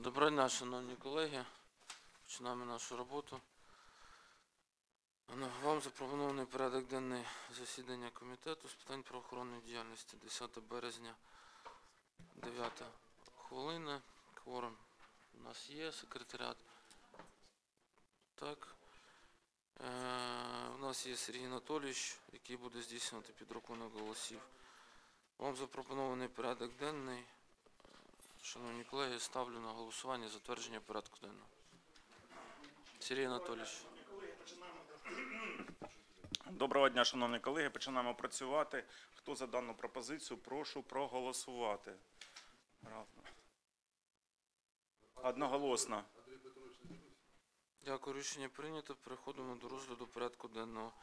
Доброго дня, шановні колеги. Починаємо нашу роботу. Вам запропонований порядок денний засідання комітету з питань правоохоронної діяльності 10 березня, 9 хвилина. Кворум у нас є, секретаріат. Так. У нас є Сергій Анатолійович, який буде здійснювати підрахунок голосів. Вам запропонований порядок денний. Шановні колеги, ставлю на голосування затвердження порядку денного. Сергій Анатолійович. Доброго дня, шановні колеги. Починаємо працювати. Хто за дану пропозицію, прошу проголосувати. Одноголосно. Дякую, рішення прийнято. Переходимо до розгляду порядку денного.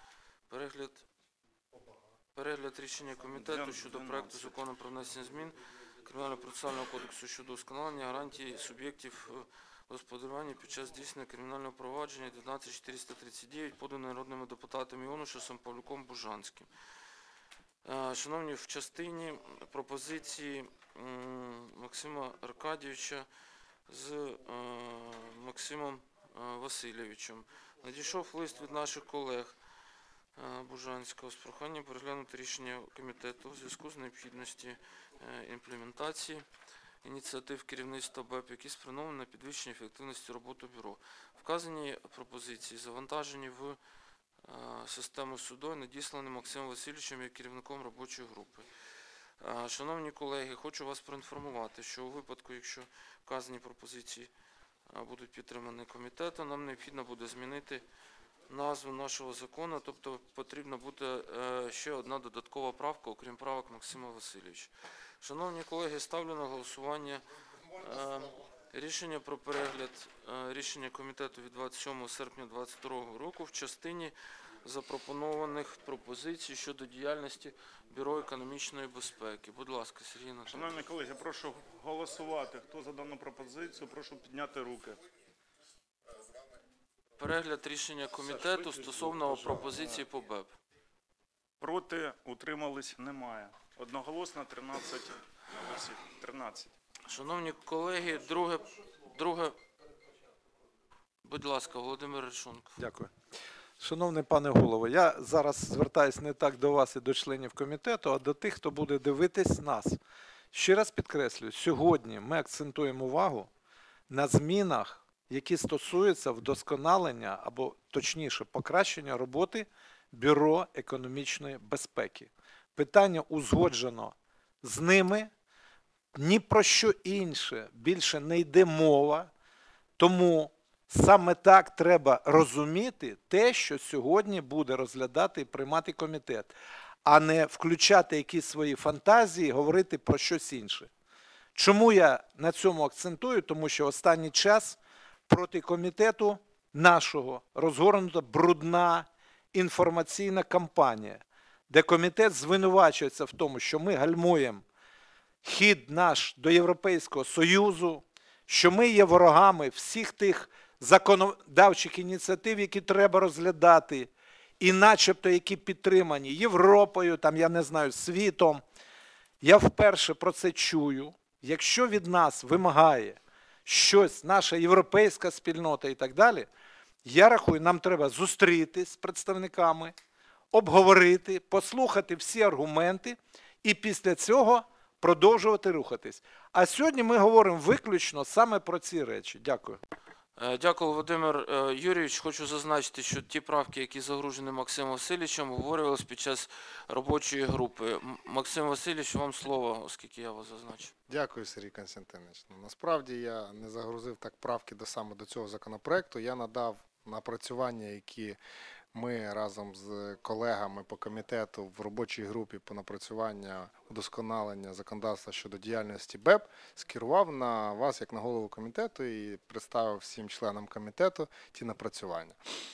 Перегляд рішення комітету щодо проекту закону про внесення змін Кримінально-процесуального кодексу щодо встановлення гарантій суб'єктів господарювання під час здійснення кримінального провадження 19439, поданий народними депутатами Іонушасом, Павлюком, Бужанським. Шановні, в частині пропозиції Максима Аркадійовича з Максимом Васильовичем надійшов лист від наших колег Бужанського з проханням переглянути рішення комітету у зв'язку з необхідністю імплементації ініціатив керівництва БЕП, які спрямовані на підвищення ефективності роботи бюро. Вказані пропозиції завантажені в систему суду і надіслані Максимом Васильовичем як керівником робочої групи. Шановні колеги, хочу вас проінформувати, що у випадку, якщо вказані пропозиції будуть підтримані комітетом, нам необхідно буде змінити назву нашого закону, тобто потрібна буде ще одна додаткова правка, окрім правок Максима Васильовича. Шановні колеги, ставлю на голосування рішення про перегляд рішення комітету від 27 серпня 2022 року в частині запропонованих пропозицій щодо діяльності Бюро економічної безпеки. Будь ласка, Сергій Анатолійович. Шановні колеги, прошу голосувати. Хто за дану пропозицію, прошу підняти руки. Перегляд рішення комітету стосовно пропозиції по БЕП. Проти, утримались, немає. Одноголосно 13 голосів. 13. Шановні колеги, друге, будь ласка, Володимир Решонков. Дякую. Шановний пане голово, я зараз звертаюсь не так до вас і до членів комітету, а до тих, хто буде дивитись нас. Ще раз підкреслюю, сьогодні ми акцентуємо увагу на змінах, які стосуються вдосконалення або, точніше, покращення роботи Бюро економічної безпеки. Питання узгоджено з ними, ні про що інше більше не йде мова, тому саме так треба розуміти те, що сьогодні буде розглядати і приймати комітет, а не включати якісь свої фантазії і говорити про щось інше. Чому я на цьому акцентую? Тому що останній час проти комітету нашого розгорнута брудна інформаційна кампанія, де комітет звинувачується в тому, що ми гальмуємо хід наш до Європейського Союзу, що ми є ворогами всіх тих законодавчих ініціатив, які треба розглядати, і начебто які підтримані Європою, там, я не знаю, світом. Я вперше про це чую. Якщо від нас вимагає щось наша європейська спільнота і так далі, я рахую, нам треба зустрітись з представниками, обговорити, послухати всі аргументи і після цього продовжувати рухатись. А сьогодні ми говоримо виключно саме про ці речі. Дякую. Дякую, Володимир Юрійович. Хочу зазначити, що ті правки, які загружені Максимом Васильовичем, обговорювалися під час робочої групи. Максим Васильович, вам слово, оскільки я вас зазначив. Дякую, Сергій Константинович. Насправді я не загрузив так правки саме до цього законопроекту. Я надав напрацювання, які ми разом з колегами по комітету в робочій групі по напрацюванню удосконалення законодавства щодо діяльності БЕП скерував на вас як на голову комітету і представив всім членам комітету ті напрацювання.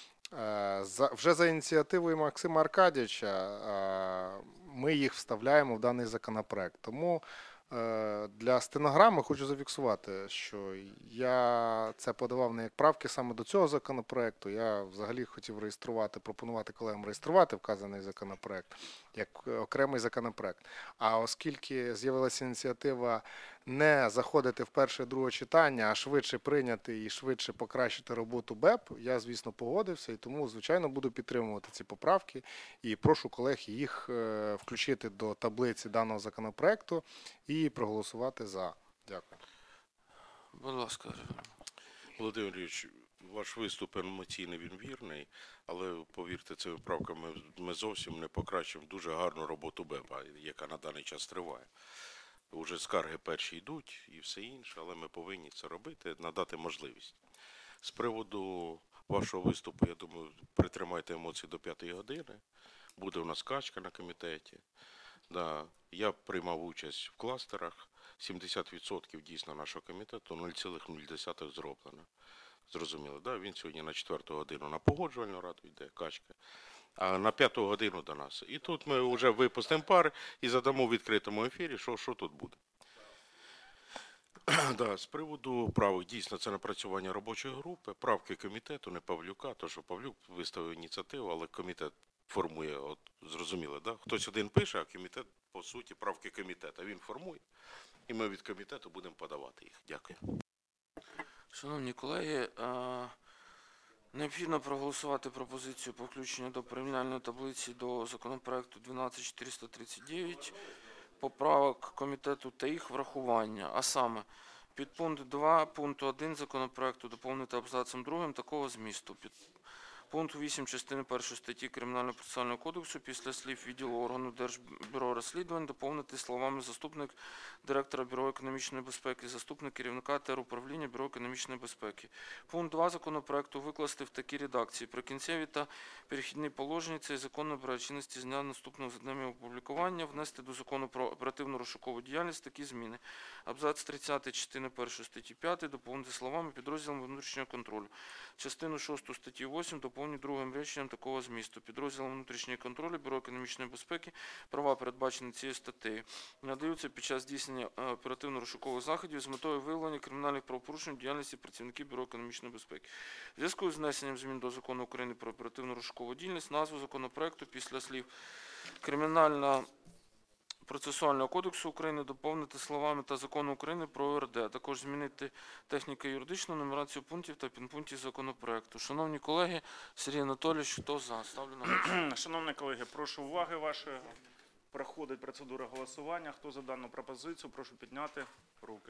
Вже за ініціативою Максима Аркадійовича ми їх вставляємо в даний законопроект. Тому для стенограми хочу зафіксувати, що я це подавав не як правки саме до цього законопроекту. Я взагалі хотів пропонувати колегам реєструвати вказаний законопроект. як окремий законопроект. А оскільки з'явилася ініціатива не заходити в перше, друге читання, а швидше прийняти і швидше покращити роботу БЕП, я, звісно, погодився і тому, звичайно, буду підтримувати ці поправки і прошу колег їх включити до таблиці даного законопроекту і проголосувати за. Дякую. Будь ласка, Григорій. Володимир Юрійович, ваш виступ емоційний, він вірний, але повірте, цими правками ми зовсім не покращимо дуже гарну роботу БЕПа, яка на даний час триває. Уже скарги перші йдуть і все інше, але ми повинні це робити, надати можливість. З приводу вашого виступу, я думаю, притримайте емоції до 5 години. Буде у нас качка на комітеті. Да, я приймав участь в кластерах. 70% дійсно нашого комітету, 0,0 зроблено. Зрозуміло, да? Він сьогодні на 4 годину на погоджувальну раду йде, качка, а на 5 годину до нас. І тут ми вже випустимо пар і задамо в відкритому ефірі, що тут буде. Да, з приводу правок, дійсно, це напрацювання робочої групи, правки комітету, не Павлюка, то що Павлюк виставив ініціативу, але комітет формує, от зрозуміло, да? Хтось один пише, а комітет, по суті, правки комітету, він формує. І ми від комітету будемо подавати їх. Дякую. Шановні колеги, необхідно проголосувати пропозицію по включенню до порівняльної таблиці до законопроекту 12439, поправок комітету та їх врахування. А саме, підпункт 2 пункту 1 законопроекту доповнити абзацом 2 такого змісту. Пункт 8 частини 1 статті Кримінально-процесуального кодексу після слів відділу органу Держбюро розслідувань доповнити словами заступник директора Бюро економічної безпеки, заступник керівника теруправління Бюро економічної безпеки. Пункт 2 законопроекту викласти в такій редакції. Прикінцеві та перехідні положення цей закон набирає чинності з дня наступного за днем його опублікування, внести до закону про оперативну розшукову діяльність такі зміни. Абзац 30 частини 1 статті 5 доповнити словами підрозділом внутрішнього контролю. Частину 6 статті 8 доповнити другим реченням такого змісту. Підрозділом внутрішнього контролю Бюро економічної безпеки права, передбачені цією статтею, надаються під час здійснення оперативно-розшукових заходів з метою виявлення кримінальних правопорушень в діяльності працівників Бюро економічної безпеки. В зв'язку з внесенням змін до Закону України про оперативно-розшукову діяльність назву законопроекту після слів «Кримінальна Процесуального кодексу України» доповнити словами «та Закону України про ОРД», а також змінити техніко-юридичну нумерацію пунктів та підпунктів законопроекту. Шановні колеги, Сергій Анатолійович, хто за? Ставлю на голосування. Шановні колеги, прошу уваги вашої. Проходить процедура голосування. Хто за дану пропозицію, прошу підняти руки.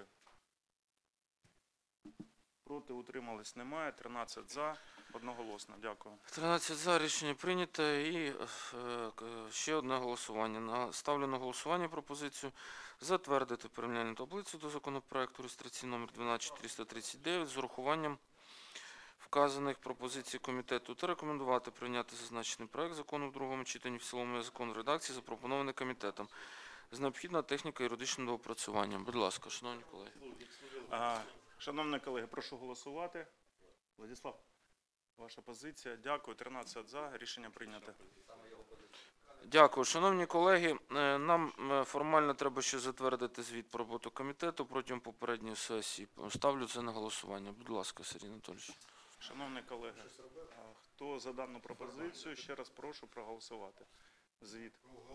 Проти, утримались, немає. 13 за. Одноголосно. Дякую. 13 за, рішення прийнято. І ще одне голосування. Ставлю на голосування пропозицію затвердити порівняльну таблицю до законопроекту реєстраційний номер 12439 з урахуванням вказаних пропозицій комітету та рекомендувати прийняти зазначений проект закону в другому читанні в цілому закону в редакції, запропонований комітетом, з необхідною техніко-юридичним доопрацюванням. Будь ласка, шановні колеги. Шановні колеги, прошу голосувати. Владислав, ваша позиція. Дякую. 13 за. Рішення прийнято. Дякую. Шановні колеги, нам формально треба ще затвердити звіт про роботу комітету протягом попередньої сесії. Ставлю це на голосування. Будь ласка, Сергій Анатолійович. Шановні колеги, хто за дану пропозицію, ще раз прошу проголосувати. Звіт.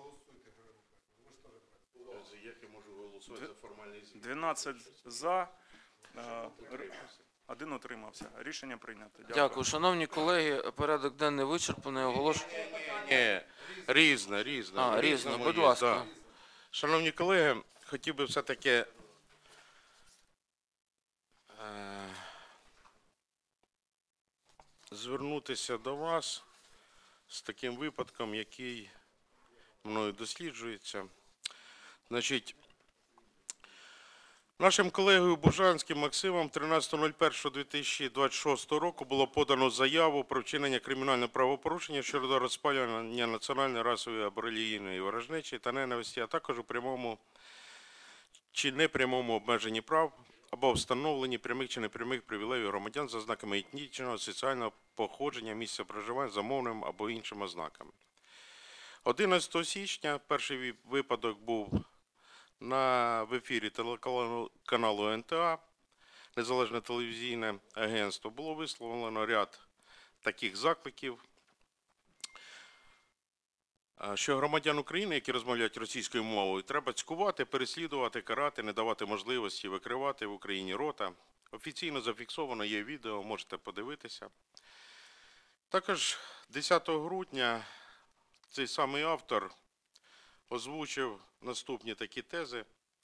Як я можу голосувати за формальний звіт? 12 за, 1 утримався. Рішення прийнято. Дякую. Шановні колеги, порядок денний вичерпаний. Оголошую. Ні, різне. Різне. Будь є, ласка. да. Шановні колеги, хотів би все-таки звернутися до вас з таким випадком, який мною досліджується. Значить, нашим колегою Бужанським Максимом 13.01.2026 року було подано заяву про вчинення кримінального правопорушення щодо розпалювання національної, расової або релігійної ворожнечі та ненависті, а також у прямому чи непрямому обмеженні прав або встановленні прямих чи непрямих привілеїв громадян за ознаками етнічного, соціального походження, місця проживання, за мовним або іншими ознаками. 11 січня перший випадок був в ефірі телеканалу НТА, Незалежне телевізійне агентство. Було висловлено ряд таких закликів. що громадян України, які розмовляють російською мовою, треба цькувати, переслідувати, карати, не давати можливості викривати в Україні рота. Офіційно зафіксовано, є відео, можете подивитися. Також 10 грудня цей самий автор озвучив наступні такі тези.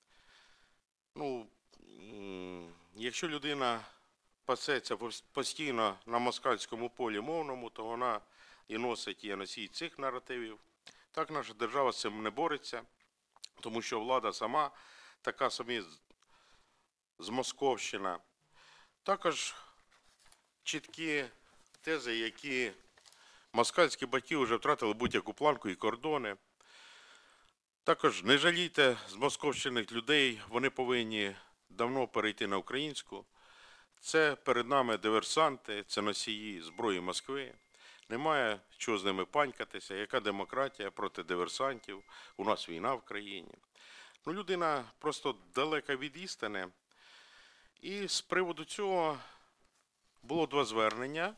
Якщо людина пасеться постійно на москальському полі мовному, то вона і носить, і носій цих наративів. Так наша держава з цим не бореться, тому що влада сама така собі змосковщина. Також чіткі тези, які москальські батьки вже втратили будь-яку планку і кордони. Також не жалійте змосковщених людей, вони повинні давно перейти на українську. Це перед нами диверсанти, це носії зброї Москви. Немає чого з ними панькатися, яка демократія проти диверсантів, у нас війна в країні. Людина просто далека від істини. І з приводу цього було 2 звернення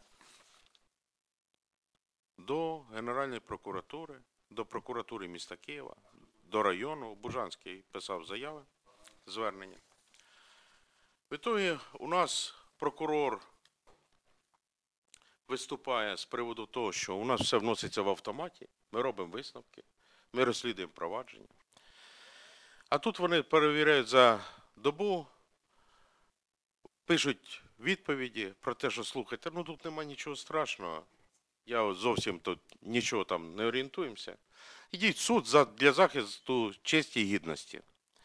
до Генеральної прокуратури, до прокуратури міста Києва, до району. Бужанський писав заяви, звернення. В ітогі у нас прокурор виступає з приводу того, що у нас все вноситься в автоматі, ми робимо висновки, ми розслідуємо провадження. А тут вони перевіряють за добу, пишуть відповіді про те, що слухайте, тут немає нічого страшного, я зовсім тут нічого там не орієнтуємося. Ідіть в суд для захисту честі і гідності.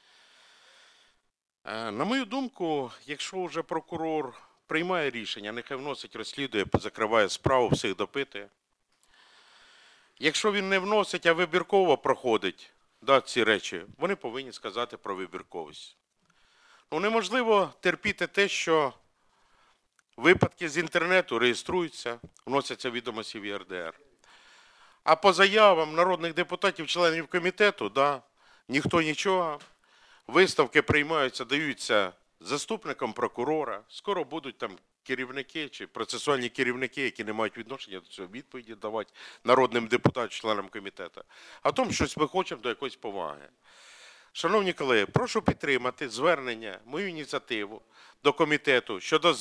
На мою думку, якщо вже прокурор приймає рішення, нехай вносить, розслідує, закриває справу, всіх допитує. Якщо він не вносить, а вибірково проходить ці речі, вони повинні сказати про вибірковість. Неможливо терпіти те, що випадки з інтернету реєструються, вносяться відомості в ЄРДР. А по заявам народних депутатів, членів комітету, ніхто нічого. Висновки приймаються, даються заступникам прокурора. Скоро будуть там керівники чи процесуальні керівники, які не мають відношення до цього, відповіді давати народним депутатам, членам комітету. А тому щось ми хочемо до якоїсь поваги. Шановні колеги, прошу підтримати звернення, мою ініціативу до комітету щодо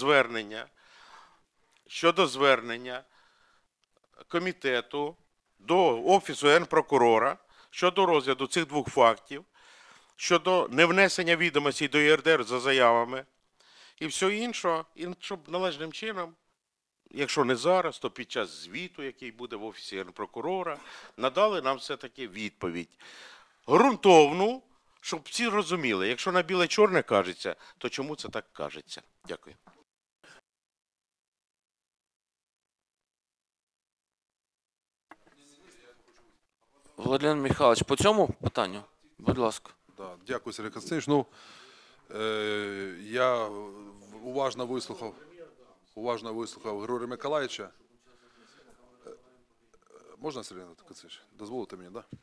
звернення комітету до Офісу Генпрокурора щодо розгляду цих 2 фактів, щодо невнесення відомостей до ЄРДР за заявами і все інше, і щоб належним чином, якщо не зараз, то під час звіту, який буде в Офісі Генпрокурора, надали нам все-таки відповідь. Ґрунтовну, щоб всі розуміли, якщо на біле-чорне кажеться, то чому це так кажеться? Дякую. Владлен Михайлович, по цьому питанню? Будь ласка. Да, дякую, Сергій Константинович. Я уважно вислухав Григорія Миколаївича. Можна, Сергій Константинович? Дозволите мені, так?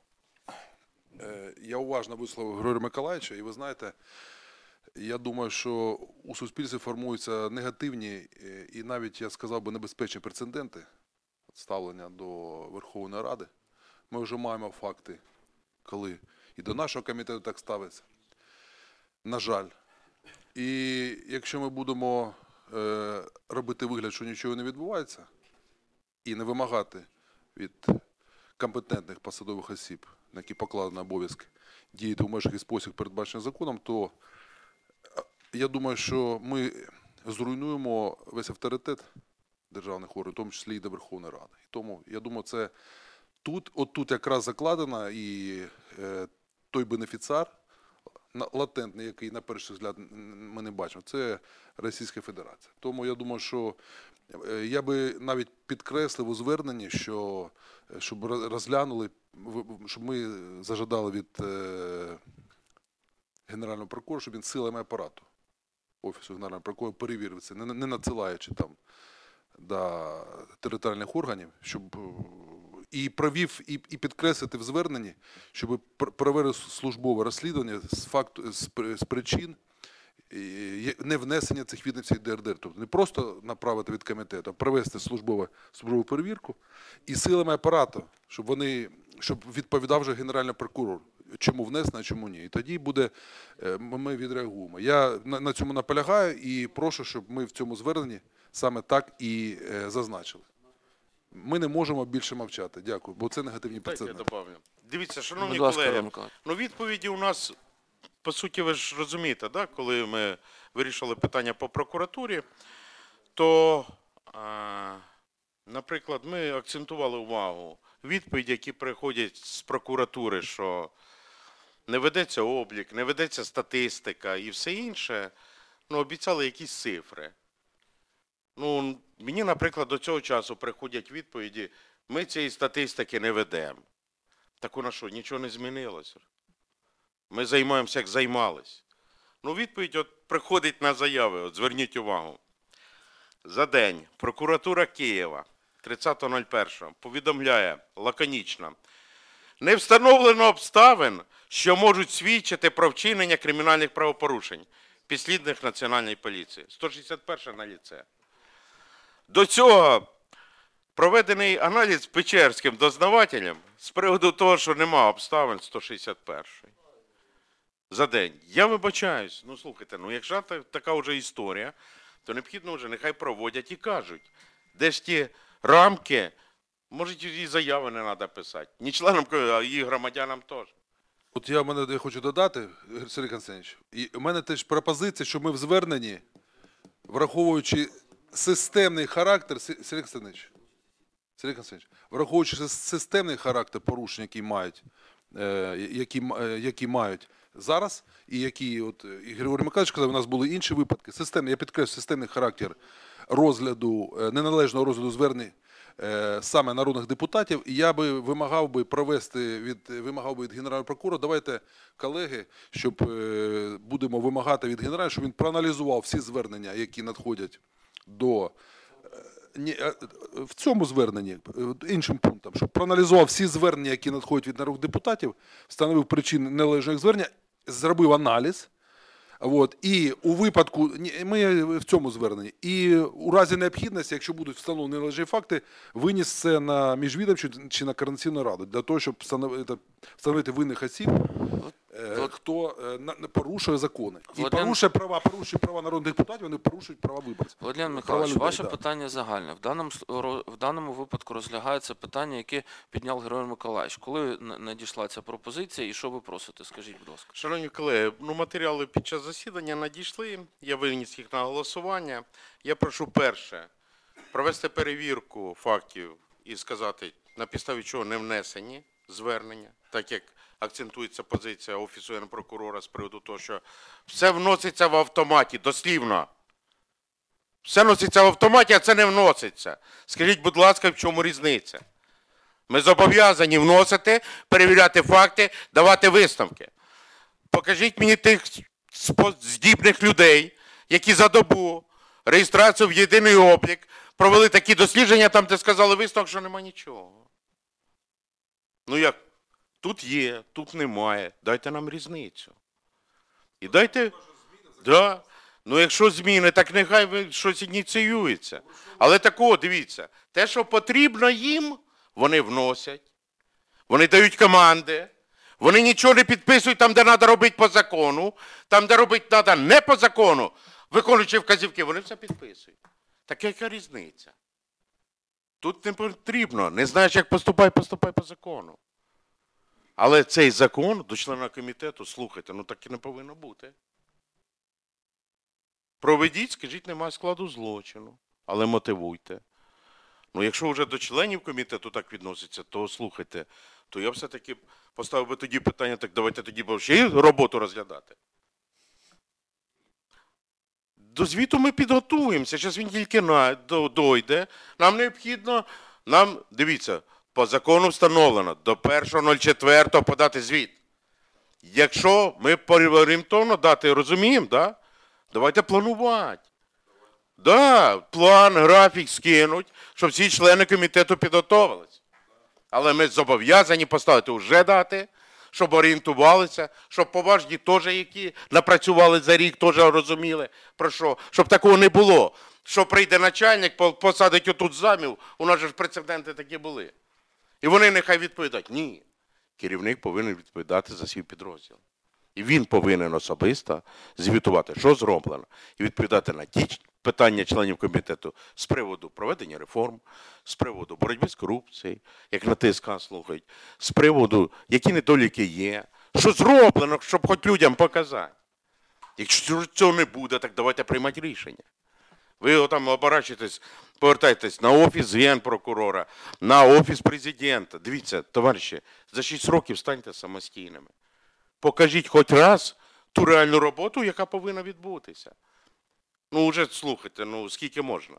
Я уважно вислухав Григорія Миколаївича, і ви знаєте, я думаю, що у суспільстві формуються негативні і навіть, я сказав би, небезпечні прецеденти ставлення до Верховної Ради. Ми вже маємо факти, коли і до нашого комітету так ставиться. На жаль. І якщо ми будемо робити вигляд, що нічого не відбувається, і не вимагати від компетентних посадових осіб, на які покладено обов'язки, діяти в межах і спосіб, передбачений законом, то я думаю, що ми зруйнуємо весь авторитет державних органів, в тому числі і до Верховної Ради. І тому, я думаю, це тут якраз закладено і той бенефіціар, латентний, який на перший взгляд ми не бачимо, це Російська Федерація. Тому я думаю, що я би навіть підкреслив у зверненні, щоб розглянули, щоб ми зажадали від Генерального прокурора, щоб він силами апарату Офісу Генерального прокурора перевірив це, не надсилаючи там до територіальних органів, щоб і провів, і підкреслити в зверненні, щоб провели службове розслідування з причин не внесення цих відомостей в ДРДР. Тобто не просто направити від комітету, а провести службову перевірку і силами апарату, щоб відповідав вже Генеральний прокурор, чому внесено, а чому ні. І тоді ми відреагуємо. Я на цьому наполягаю і прошу, щоб ми в цьому зверненні саме так і зазначили. Ми не можемо більше мовчати. Дякую, бо це негативні Дайте я прецеденти. добавлю. Дивіться, шановні Будь ласка, колеги, Григорій Миколаївич. ну відповіді у нас, по суті, ви ж розумієте, да? Коли ми вирішили питання по прокуратурі, то, наприклад, ми акцентували увагу відповіді, які приходять з прокуратури, що не ведеться облік, не ведеться статистика і все інше, ну, обіцяли якісь цифри. Ну, мені, наприклад, до цього часу приходять відповіді, ми цієї статистики не ведемо. Так у нас що, нічого не змінилося? Ми займаємося, як займались. Ну, відповідь от приходить на заяви, от зверніть увагу. За день прокуратура Києва 30.01 повідомляє лаконічно. Не встановлено обставин, що можуть свідчити про вчинення кримінальних правопорушень, підслідних Національної поліції. 161 на ліце. До цього проведений аналіз Печерським дознавателем з приводу того, що нема обставин 161 за день. Я вибачаюсь, ну слухайте, ну якщо така вже історія, то необхідно вже нехай проводять і кажуть, де ж ті рамки, може і заяви не треба писати, ні членам, а і громадянам теж. От я хочу додати, Сергій Константинович, і у мене теж пропозиція, що ми в зверненні, враховуючи системний характер, Сергій Константинович, враховуючи системний характер порушень, які мають зараз, і які, от і Григорій Миколаївич казав, у нас були інші випадки, я підкреслю, системний характер розгляду, неналежного розгляду звернень саме народних депутатів, і я би вимагав би від Генерального прокурора, давайте, колеги, щоб будемо вимагати від Генерального, щоб він проаналізував всі звернення, які надходять в цьому зверненні, іншим пунктом, щоб проаналізував всі звернення, які надходять від народних депутатів, встановив причини неналежних звернення, зробив аналіз, і у випадку, ми в цьому зверненні, і у разі необхідності, якщо будуть встановлені неналежні факти, виніс це на міжвідомчу чи на координаційну раду, для того, щоб встановити винних осіб, хто порушує закони. І порушує права народних депутатів, вони порушують права виборців. Володимир Михайлович, ваше питання загальне. В даному випадку розглядається питання, яке підняв Григорій Миколаївич. Коли надійшла ця пропозиція і що ви просите? Скажіть, будь ласка. Шановні колеги, матеріали під час засідання надійшли, я виніс їх на голосування. Я прошу перше, провести перевірку фактів і сказати, на підставі чого не внесені звернення, так як акцентується позиція Офісу Генпрокурора з приводу того, що все вноситься в автоматі, дослівно. Все вноситься в автоматі, а це не вноситься. Скажіть, будь ласка, в чому різниця? Ми зобов'язані вносити, перевіряти факти, давати висновки. Покажіть мені тих здібних людей, які за добу реєстрацію в єдиний облік провели такі дослідження, там, де сказали висновок, що нема нічого. Ну як? Тут є, тут немає. Дайте нам різницю. І дайте... Да. Ну якщо зміни, так нехай щось ініціюється. Але такого, дивіться, те, що потрібно їм, вони вносять. Вони дають команди. Вони нічого не підписують там, де треба робити по закону. Там, де робити треба не по закону, виконуючи вказівки, вони все підписують. Так яка різниця? Тут не потрібно. Не знаєш, як поступай по закону. Але цей закон до члена комітету, слухайте, ну так і не повинно бути. Проведіть, скажіть, немає складу злочину, але мотивуйте. Ну якщо вже до членів комітету так відноситься, то слухайте, то я все-таки поставив би тоді питання, так давайте тоді ще й роботу розглядати. До звіту ми підготуємося, зараз він тільки дойде. Нам необхідно, дивіться, по закону встановлено до 1.04 подати звіт. Якщо ми орієнтовно дати, розуміємо, да? Давайте планувати. Да, план, графік скинуть, щоб всі члени комітету підготовились. Але ми зобов'язані поставити вже дати, щоб орієнтувалися, щоб поважні теж, які напрацювали за рік, теж розуміли, про що, щоб такого не було. Що прийде начальник, посадить отут замів, у нас же ж прецеденти такі були. І вони нехай відповідають. Ні, керівник повинен відповідати за свій підрозділ. І він повинен особисто звітувати, що зроблено, і відповідати на ті питання членів комітету з приводу проведення реформ, з приводу боротьби з корупцією, як на ТСК слухають, з приводу, які недоліки є, що зроблено, щоб хоч людям показати. Якщо цього не буде, так давайте приймати рішення. Ви там оборачуєтесь, повертаєтесь на офіс Генпрокурора, на офіс президента. Дивіться, товариші, за 6 років станьте самостійними. Покажіть хоч раз ту реальну роботу, яка повинна відбутися. Ну, вже слухайте, ну, скільки можна.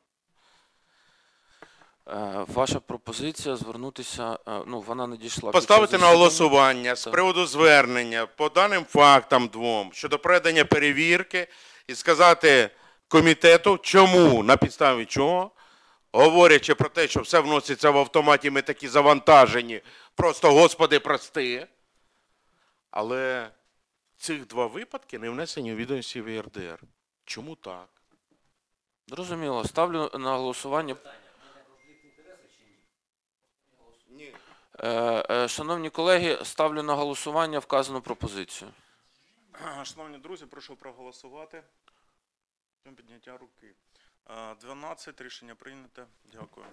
Ваша пропозиція звернутися, ну, вона не дійшла. Поставити під на час голосування з Так. приводу звернення по даним фактам двом щодо проведення перевірки і сказати комітету, чому, на підставі чого, говорячи про те, що все вноситься в автоматі, ми такі завантажені, просто, Господи, прости. Але цих 2 випадки не внесені у відомості в ЄРДР. Чому так? Зрозуміло. Ставлю на голосування. Ні. Шановні колеги, ставлю на голосування вказану пропозицію. Шановні друзі, прошу проголосувати. Підняття руки. 12, рішення прийнято. Дякую.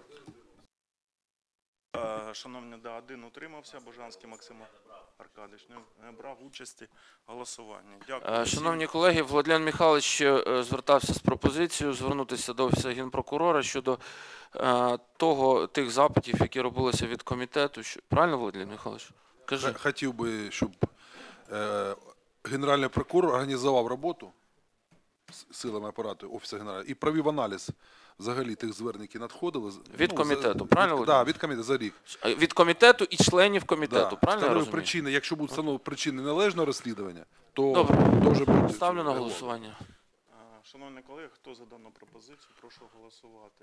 Шановні, один утримався, Божанський Максим Аркадійович не брав участі в голосуванні. Дякую. Шановні колеги, Владлен Михайлович ще звертався з пропозицією звернутися до Офісу Генпрокурора щодо тих запитів, які робилися від комітету. Правильно, Владлен Михайлович? Кажи. Хотів би, щоб Генеральний прокурор організував роботу з силами апарату Офісу Генерального і провів аналіз взагалі тих звернень, які надходили. Від комітету, правильно, Так, Володимир? від комітету за рік. Від комітету і членів комітету, правильно я Встановив розумію? причини, якщо будуть встановлені причини належного розслідування, то Добре. вже буде. Ставлю на реагувати. голосування. Шановні колеги, хто за дану пропозицію, прошу голосувати.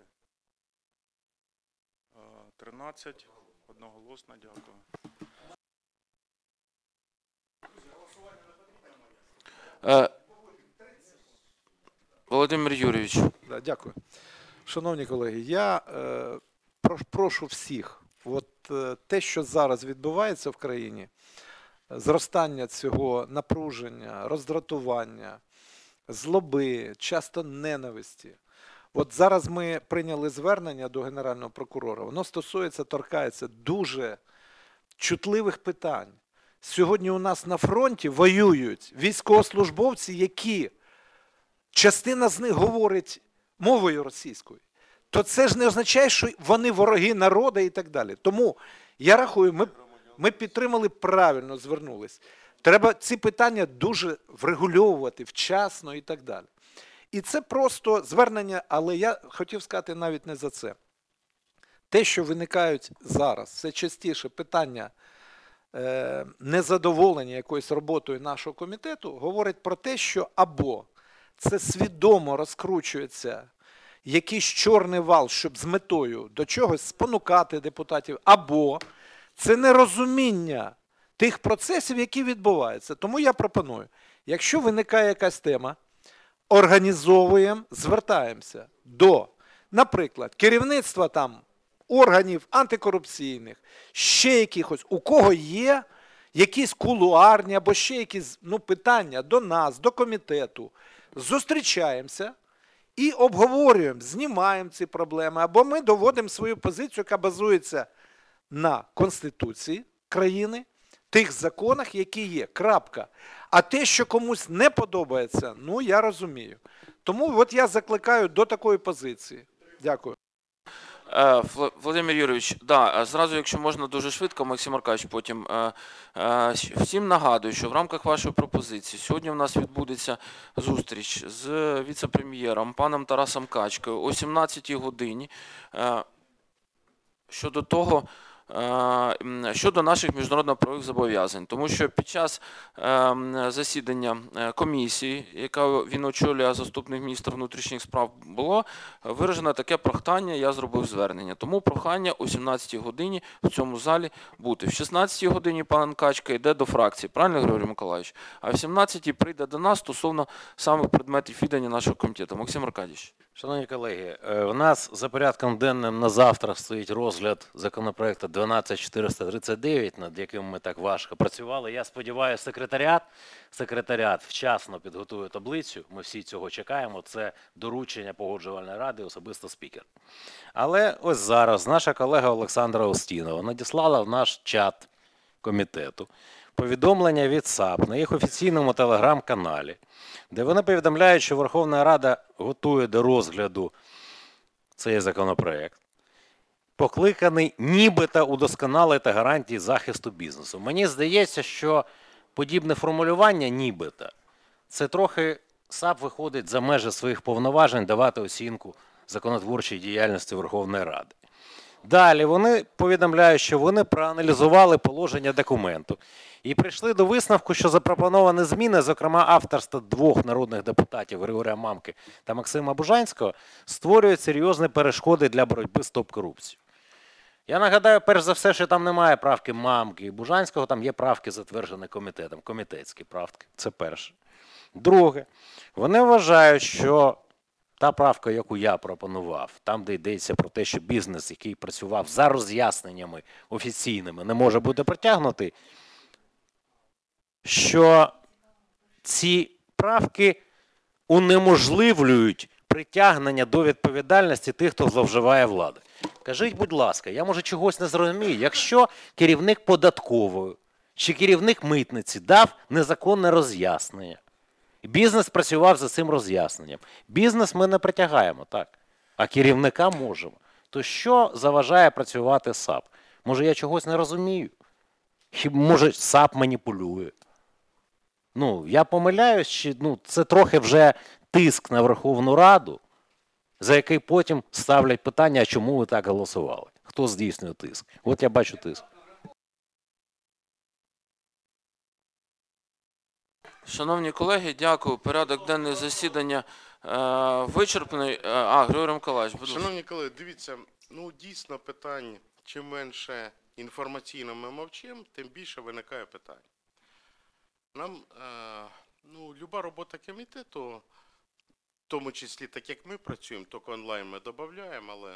13, одноголосно, дякую. Володимир Юрійович. Да, дякую. Шановні колеги, я прошу всіх, те, що зараз відбувається в країні, зростання цього напруження, роздратування, злоби, часто ненависті. От зараз ми прийняли звернення до Генерального прокурора, воно торкається дуже чутливих питань. Сьогодні у нас на фронті воюють військовослужбовці, які частина з них говорить мовою російською, то це ж не означає, що вони вороги народу і так далі. Тому я рахую, ми підтримали правильно, звернулись. Треба ці питання дуже врегульовувати вчасно і так далі. І це просто звернення, але я хотів сказати навіть не за це. Те, що виникають зараз, все частіше питання незадоволення якоюсь роботою нашого комітету, говорить про те, що або це свідомо розкручується якийсь чорний вал, щоб з метою до чогось спонукати депутатів, або це нерозуміння тих процесів, які відбуваються. Тому я пропоную, якщо виникає якась тема, організовуємо, звертаємося до, наприклад, керівництва там органів антикорупційних, ще якихось, у кого є якісь кулуарні або ще якісь питання до нас, до комітету, зустрічаємося і обговорюємо, знімаємо ці проблеми, або ми доводимо свою позицію, яка базується на Конституції країни, тих законах, які є. Крапка. А те, що комусь не подобається, я розумію. Тому я закликаю до такої позиції. Дякую. Володимир Юрійович, зразу, якщо можна дуже швидко, Максим Аркадійович потім. Всім нагадую, що в рамках вашої пропозиції сьогодні у нас відбудеться зустріч з віце-прем'єром паном Тарасом Качкою о 17-й годині щодо того, щодо наших міжнародно-правових зобов'язань. Тому що під час засідання комісії, яка він очолює, а заступник міністра внутрішніх справ, було виражено таке прохання, я зробив звернення. Тому прохання о 17-й годині в цьому залі бути. В 16-й годині пан Качка йде до фракції, правильно, Григорій Миколаївич? А в 17-й прийде до нас стосовно саме предметів відання нашого комітету. Максим Аркадійович. Шановні колеги, у нас за порядком денним на завтра стоїть розгляд законопроекту 12439, над яким ми так важко працювали. Я сподіваюся, секретаріат вчасно підготує таблицю. Ми всі цього чекаємо. Це доручення Погоджувальної ради, особисто спікер. Але ось зараз наша колега Олександра Устінова надіслала в наш чат комітету повідомлення від САП на їх офіційному телеграм-каналі, де вони повідомляють, що Верховна Рада готує до розгляду цей законопроект, покликаний нібито удосконалити гарантії захисту бізнесу. Мені здається, що подібне формулювання «нібито» – це трохи САП виходить за межі своїх повноважень давати оцінку законотворчій діяльності Верховної Ради. Далі вони повідомляють, що вони проаналізували положення документу і прийшли до висновку, що запропоновані зміни, зокрема авторства двох народних депутатів Григорія Мамки та Максима Бужанського, створюють серйозні перешкоди для боротьби з топ-корупцією. Я нагадаю, перш за все, що там немає правки Мамки і Бужанського, там є правки, затверджені комітетом, комітетські правки. Це перше. Друге, вони вважають, що та правка, яку я пропонував, там, де йдеться про те, що бізнес, який працював за роз'ясненнями офіційними, не може бути притягнутий, що ці правки унеможливлюють притягнення до відповідальності тих, хто зловживає влади. Кажіть, будь ласка, я, може, чогось не зрозумію, якщо керівник податкової чи керівник митниці дав незаконне роз'яснення, бізнес працював за цим роз'ясненням. Бізнес ми не притягаємо, так, а керівника можемо. То що заважає працювати САП? Може, я чогось не розумію? Може, САП маніпулює? Я помиляюсь, чи це трохи вже тиск на Верховну Раду, за який потім ставлять питання, а чому ви так голосували? Хто здійснює тиск? От я бачу тиск. Шановні колеги, дякую. Порядок денний засідання вичерпаний. Григорій Миколаївич, будь ласка. Шановні колеги, дивіться, дійсно питань, чим менше інформаційно ми мовчимо, тим більше виникає питань. Нам, люба робота комітету, в тому числі так як ми працюємо, тільки онлайн ми додаємо, але,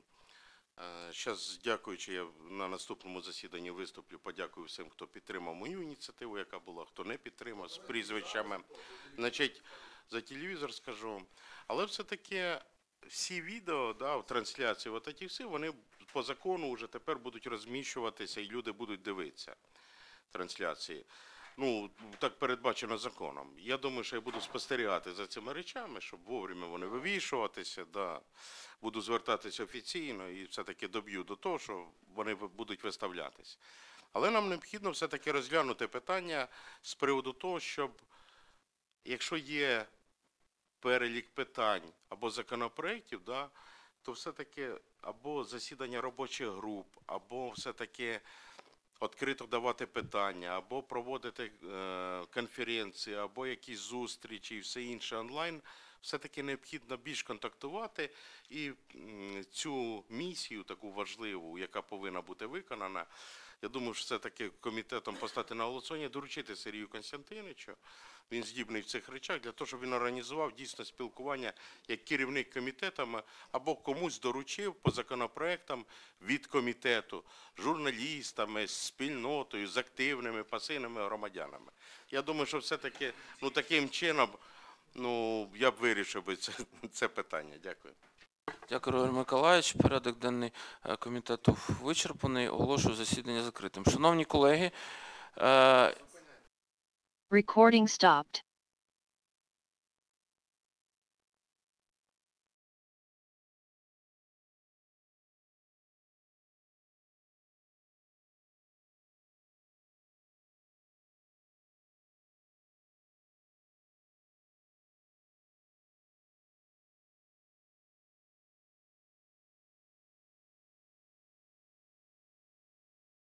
зараз, дякуючи, я на наступному засіданні виступлю, подякую всім, хто підтримав мою ініціативу, яка була, хто не підтримав, з прізвищами. Значить, за телевізор скажу. Але все-таки всі відео, в трансляції, ті всі, вони по закону вже тепер будуть розміщуватися і люди будуть дивитися трансляції. Так передбачено законом. Я думаю, що я буду спостерігати за цими речами, щоб вовремя вони вивішуватися, буду звертатися офіційно і все-таки доб'ю до того, що вони будуть виставлятися. Але нам необхідно все-таки розглянути питання з приводу того, щоб, якщо є перелік питань або законопроєктів, то все-таки або засідання робочих груп, або все-таки відкрито давати питання, або проводити конференції, або якісь зустрічі і все інше онлайн, все-таки необхідно більш контактувати і цю місію таку важливу, яка повинна бути виконана, я думаю, що все-таки комітетом поставити на голосування, доручити Сергію Костянтиновичу, він здібний в цих речах, для того, щоб він організував дійсно спілкування як керівник комітетами, або комусь доручив по законопроектам від комітету, з журналістами, з спільнотою, з активними, пасивними громадянами. Я думаю, що все-таки таким чином я б вирішив це питання. Дякую. Дякую, Григорій Миколаївич. Порядок денний комітету вичерпаний. Оголошую засідання закритим. Шановні колеги, Recording stopped.